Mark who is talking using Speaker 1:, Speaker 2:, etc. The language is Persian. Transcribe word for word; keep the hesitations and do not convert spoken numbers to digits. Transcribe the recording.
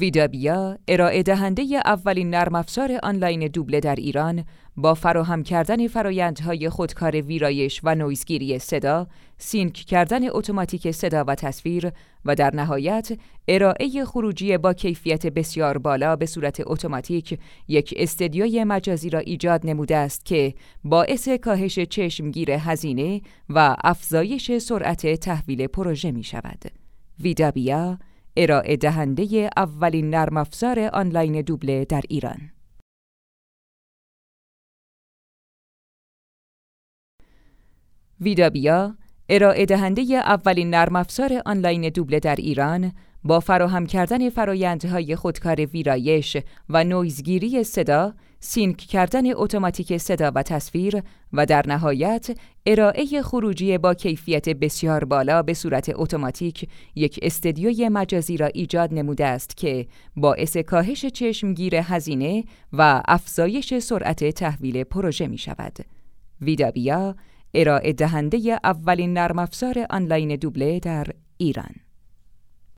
Speaker 1: ویدابیا، ارائه دهنده اولین نرم افزار آنلاین دوبله در ایران، با فراهم کردن فرآیندهای خودکار ویرایش و نویزگیری صدا، سینک کردن اتوماتیک صدا و تصویر و در نهایت ارائه خروجی با کیفیت بسیار بالا به صورت اتوماتیک، یک استدیوی مجازی را ایجاد نموده است که باعث کاهش چشمگیر هزینه و افزایش سرعت تحویل پروژه می شود. ویدابیا، ارائه دهنده اولین نرم افزار آنلاین دوبله در ایران. ویدابیا، ارائه دهنده اولین نرم افزار آنلاین دوبله در ایران، با فراهم کردن فرآیندهای خودکار ویرایش و نویزگیری صدا، سینک کردن اتوماتیک صدا و تصویر و در نهایت ارائه خروجی با کیفیت بسیار بالا به صورت اتوماتیک، یک استدیوی مجازی را ایجاد نموده است که باعث کاهش چشمگیر هزینه و افزایش سرعت تحویل پروژه می شود. ویدابیا، ارائه دهنده اولین نرم افزار آنلاین دوبله در ایران.